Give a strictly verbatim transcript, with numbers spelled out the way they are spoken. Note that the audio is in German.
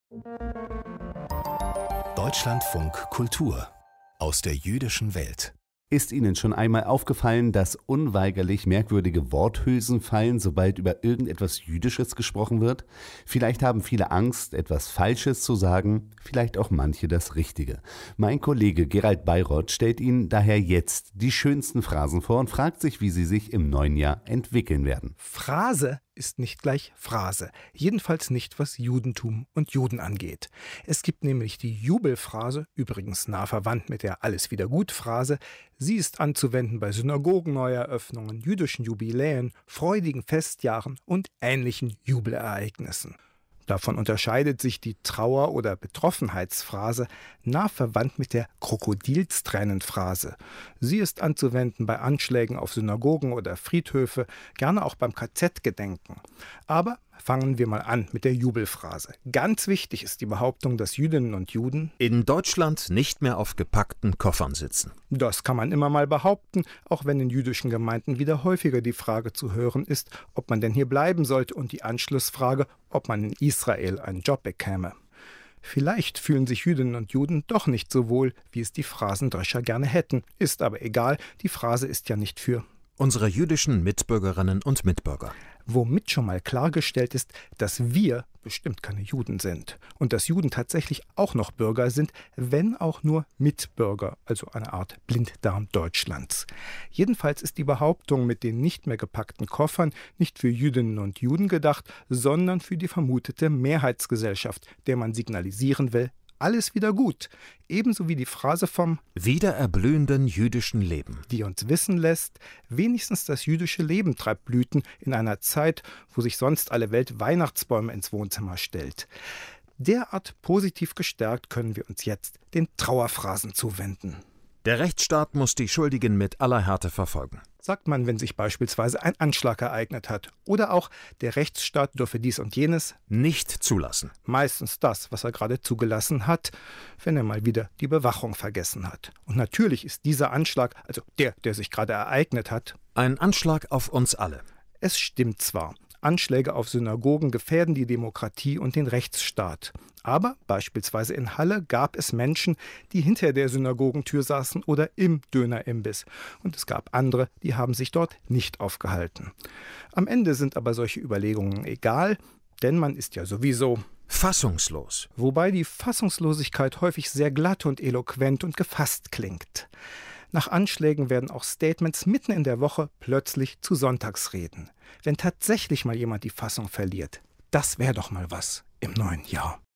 Deutschlandfunk Kultur aus der jüdischen Welt. Ist Ihnen schon einmal aufgefallen, dass unweigerlich merkwürdige Worthülsen fallen, sobald über irgendetwas Jüdisches gesprochen wird? Vielleicht haben viele Angst, etwas Falsches zu sagen, vielleicht auch manche das Richtige. Mein Kollege Gerald Bayroth stellt Ihnen daher jetzt die schönsten Phrasen vor und fragt sich, wie sie sich im neuen Jahr entwickeln werden. Phrase ist nicht gleich Phrase. Jedenfalls nicht, was Judentum und Juden angeht. Es gibt nämlich die Jubelphrase, übrigens nah verwandt mit der Alles-wieder-gut-Phrase. Sie ist anzuwenden bei Synagogen-Neueröffnungen, jüdischen Jubiläen, freudigen Festjahren und ähnlichen Jubelereignissen. Davon unterscheidet sich die Trauer- oder Betroffenheitsphrase nah verwandt mit der Krokodilstränenphrase. Sie ist anzuwenden bei Anschlägen auf Synagogen oder Friedhöfe, gerne auch beim K Z-Gedenken. Aber fangen wir mal an mit der Jubelphrase. Ganz wichtig ist die Behauptung, dass Jüdinnen und Juden in Deutschland nicht mehr auf gepackten Koffern sitzen. Das kann man immer mal behaupten, auch wenn in jüdischen Gemeinden wieder häufiger die Frage zu hören ist, ob man denn hier bleiben sollte und die Anschlussfrage, ob man in Israel einen Job bekäme. Vielleicht fühlen sich Jüdinnen und Juden doch nicht so wohl, wie es die Phrasendrescher gerne hätten. Ist aber egal, die Phrase ist ja nicht für unsere jüdischen Mitbürgerinnen und Mitbürger. Womit schon mal klargestellt ist, dass wir bestimmt keine Juden sind und dass Juden tatsächlich auch noch Bürger sind, wenn auch nur Mitbürger, also eine Art Blinddarm Deutschlands. Jedenfalls ist die Behauptung mit den nicht mehr gepackten Koffern nicht für Jüdinnen und Juden gedacht, sondern für die vermutete Mehrheitsgesellschaft, der man signalisieren will, alles wieder gut, ebenso wie die Phrase vom wiedererblühenden jüdischen Leben, die uns wissen lässt, wenigstens das jüdische Leben treibt Blüten in einer Zeit, wo sich sonst alle Welt Weihnachtsbäume ins Wohnzimmer stellt. Derart positiv gestärkt können wir uns jetzt den Trauerphrasen zuwenden. Der Rechtsstaat muss die Schuldigen mit aller Härte verfolgen, sagt man, wenn sich beispielsweise ein Anschlag ereignet hat. Oder auch, der Rechtsstaat dürfe dies und jenes nicht zulassen. Meistens das, was er gerade zugelassen hat, wenn er mal wieder die Bewachung vergessen hat. Und natürlich ist dieser Anschlag, also der, der sich gerade ereignet hat, ein Anschlag auf uns alle. Es stimmt zwar, Anschläge auf Synagogen gefährden die Demokratie und den Rechtsstaat. Aber beispielsweise in Halle gab es Menschen, die hinter der Synagogentür saßen oder im Dönerimbiss. Und es gab andere, die haben sich dort nicht aufgehalten. Am Ende sind aber solche Überlegungen egal, denn man ist ja sowieso fassungslos. Wobei die Fassungslosigkeit häufig sehr glatt und eloquent und gefasst klingt. Nach Anschlägen werden auch Statements mitten in der Woche plötzlich zu Sonntagsreden. Wenn tatsächlich mal jemand die Fassung verliert, das wäre doch mal was im neuen Jahr.